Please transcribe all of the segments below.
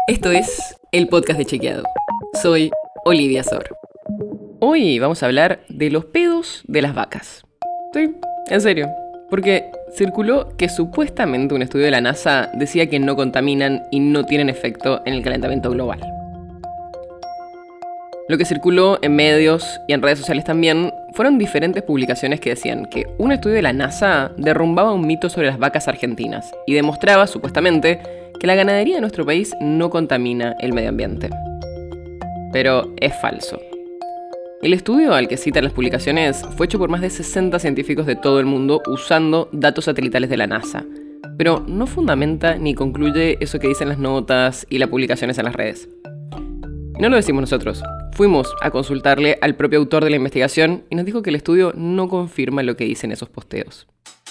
Esto es el podcast de Chequeado. Soy Olivia Sor. Hoy vamos a hablar de los pedos de las vacas. Sí, en serio. Porque circuló que supuestamente un estudio de la NASA decía que no contaminan y no tienen efecto en el calentamiento global. Lo que circuló en medios y en redes sociales también fueron diferentes publicaciones que decían que un estudio de la NASA derrumbaba un mito sobre las vacas argentinas y demostraba, supuestamente, que la ganadería de nuestro país no contamina el medio ambiente. Pero es falso. El estudio al que citan las publicaciones fue hecho por más de 60 científicos de todo el mundo usando datos satelitales de la NASA, pero no fundamenta ni concluye eso que dicen las notas y las publicaciones en las redes. Y no lo decimos nosotros. Fuimos a consultarle al propio autor de la investigación y nos dijo que el estudio no confirma lo que dicen esos posteos.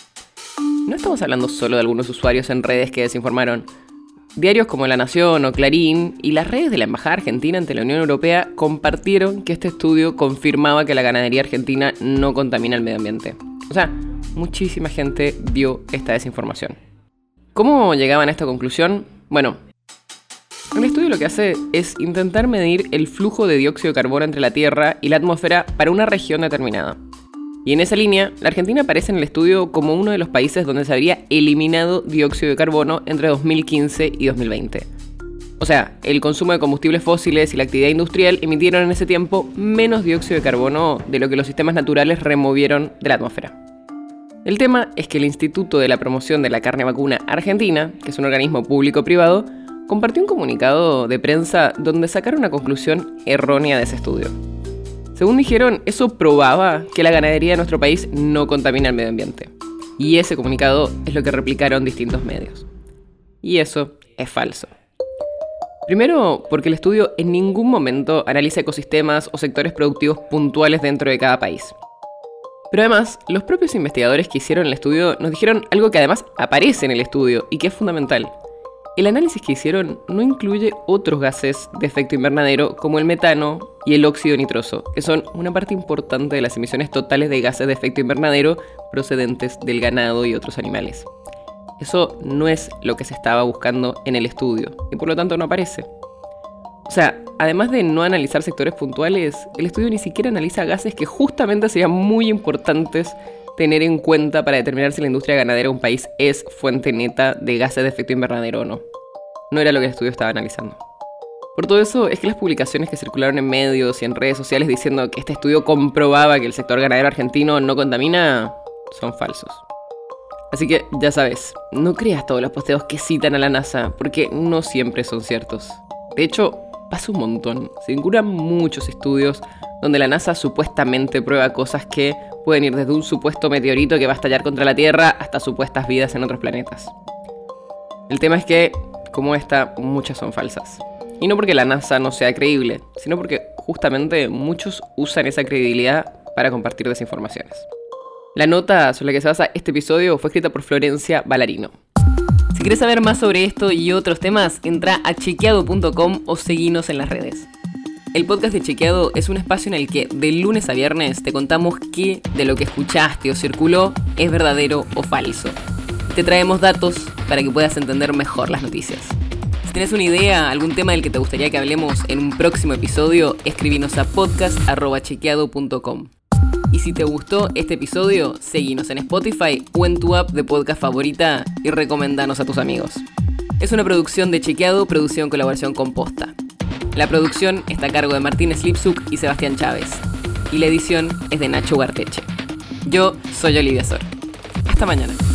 No estamos hablando solo de algunos usuarios en redes que desinformaron. Diarios como La Nación o Clarín y las redes de la Embajada Argentina ante la Unión Europea compartieron que este estudio confirmaba que la ganadería argentina no contamina el medio ambiente. O sea, muchísima gente vio esta desinformación. ¿Cómo llegaban a esta conclusión? Bueno, el estudio lo que hace es intentar medir el flujo de dióxido de carbono entre la Tierra y la atmósfera para una región determinada. Y en esa línea, la Argentina aparece en el estudio como uno de los países donde se habría eliminado dióxido de carbono entre 2015 y 2020. O sea, el consumo de combustibles fósiles y la actividad industrial emitieron en ese tiempo menos dióxido de carbono de lo que los sistemas naturales removieron de la atmósfera. El tema es que el Instituto de la Promoción de la Carne Vacuna Argentina, que es un organismo público-privado, compartió un comunicado de prensa donde sacaron una conclusión errónea de ese estudio. Según dijeron, eso probaba que la ganadería de nuestro país no contamina el medio ambiente. Y ese comunicado es lo que replicaron distintos medios. Y eso es falso. Primero, porque el estudio en ningún momento analiza ecosistemas o sectores productivos puntuales dentro de cada país. Pero además, los propios investigadores que hicieron el estudio nos dijeron algo que además aparece en el estudio y que es fundamental. El análisis que hicieron no incluye otros gases de efecto invernadero como el metano y el óxido nitroso, que son una parte importante de las emisiones totales de gases de efecto invernadero procedentes del ganado y otros animales. Eso no es lo que se estaba buscando en el estudio y por lo tanto no aparece. O sea, además de no analizar sectores puntuales, el estudio ni siquiera analiza gases que justamente serían muy importantes tener en cuenta para determinar si la industria ganadera de un país es fuente neta de gases de efecto invernadero o no. No era lo que el estudio estaba analizando. Por todo eso es que las publicaciones que circularon en medios y en redes sociales diciendo que este estudio comprobaba que el sector ganadero argentino no contamina, son falsos. Así que ya sabes, no creas todos los posteos que citan a la NASA, porque no siempre son ciertos. De hecho, pasa un montón. Se vinculan muchos estudios donde la NASA supuestamente prueba cosas que pueden ir desde un supuesto meteorito que va a estallar contra la Tierra hasta supuestas vidas en otros planetas. El tema es que, como esta, muchas son falsas. Y no porque la NASA no sea creíble, sino porque justamente muchos usan esa credibilidad para compartir desinformaciones. La nota sobre la que se basa este episodio fue escrita por Florencia Ballarino. Si quieres saber más sobre esto y otros temas, entra a chequeado.com o seguinos en las redes. El podcast de Chequeado es un espacio en el que de lunes a viernes te contamos qué de lo que escuchaste o circuló es verdadero o falso. Te traemos datos para que puedas entender mejor las noticias. Si tienes una idea, algún tema del que te gustaría que hablemos en un próximo episodio, escribinos a podcast@chequeado.com. Y si te gustó este episodio, seguinos en Spotify o en tu app de podcast favorita y recomendanos a tus amigos. Es una producción de Chequeado, producción en colaboración con Posta. La producción está a cargo de Martín Slipsuk y Sebastián Chávez. Y la edición es de Nacho Guarteche. Yo soy Olivia Sor. Hasta mañana.